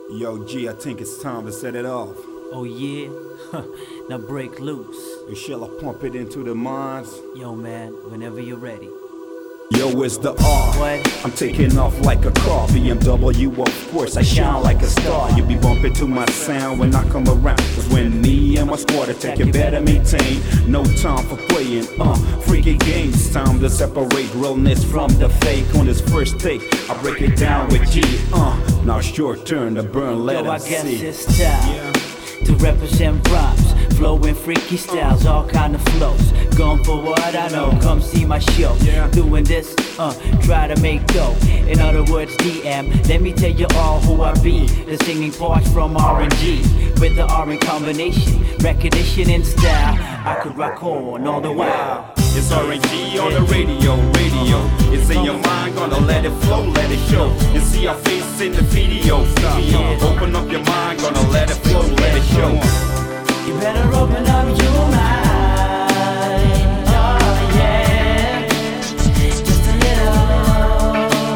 Yo, G, I think it's time to set it off. Oh yeah? Now break loose. Or shall I pump it into the minds? Yo man, whenever you're ready. Yo, it's the R. What? I'm taking off like a car. BMW, of course, I shine like a star. You be bumping to my sound when I come around. Cause when me and my squad attack, you better maintain. No time for playing, freaky games. Time to separate realness from the fake. On this first take, I break it down with G. Now it's your turn to burn, let Yo, I us guess see. it's time to represent rhymes, flowing freaky styles, all kind of flows. Going for what I know, come see my show. Doing this, try to make dough. In other words, DM, let me tell you all who I be. The singing parts from R&G, with the R in combination, recognition and style. I could rock on all the while. It's R&G on the radio. It's in your mind, gonna let it flow, let it show. You see our face in the video. Open up your mind, gonna let it flow, let it show. You better open up your mind, oh yeah, just a little.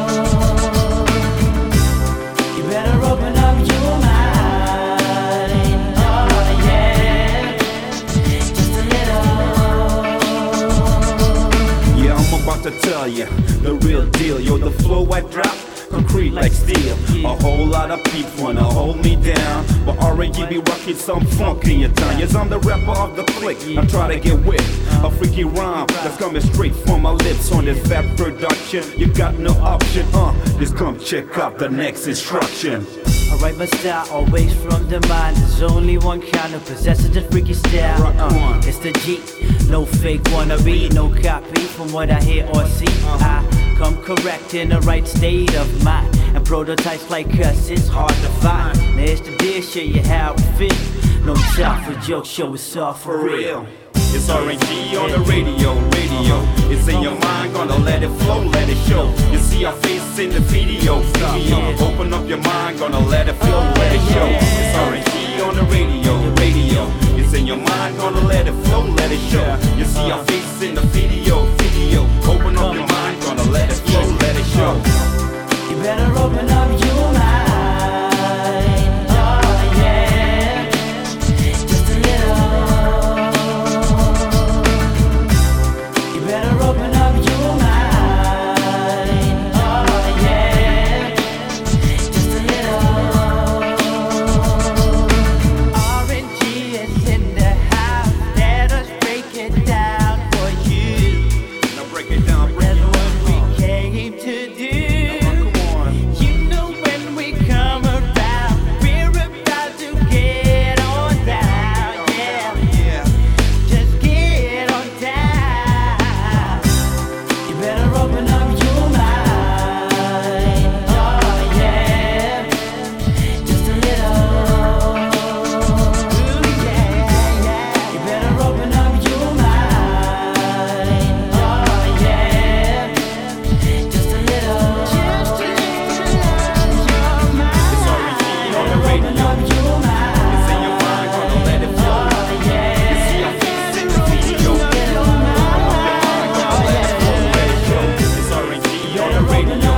You better open up your mind, oh yeah, just a little. Yeah, I'm about to tell you the real deal. Yo, the flow I drop, concrete like steel. A whole lot of peeps wanna hold me down, but R&G be rocking some funk in your town. Yes, I'm the rapper of the clique, I try to get with a freaky rhyme that's coming straight from my lips. On this fat production, you got no option, just come check out the next instruction. I write my style always from the mind. There's only one kind who possesses the freaky style. It's the G, no fake wannabe, no copy from what I hear or see. I come correct in the right state of mind, and prototypes like us it's hard to find. Now it's the deal, show you how it feel. No time for jokes, show it's all for real. It's R&G on the radio. It's in your mind, gonna let it flow, let it show. You see our face in the video. Open up your mind, gonna let it flow, let it show. It's R&G on the radio. It's in your mind, gonna let it flow, let it show. You see our face in the video. Open up your mind, gonna let it flow, let it show. You better open up your mind, oh yeah, just a little. You better open up your mind, oh yeah, just a little. R&G is in the house, let us break it down for you. Now break it down, break That's it what down. we came to do. Come on. You know when we come around, we're about to get on down, yeah. Just get on down. You better open up your mind, oh yeah, just a little. Ooh, yeah. You better open up your mind, oh yeah, just a little. Just a little. It's R&G on the radio. It's in your mind, gonna let it flow. You see our face in the video. Open up your mind, gonna let it flow, let it show. It's R&G on the radio.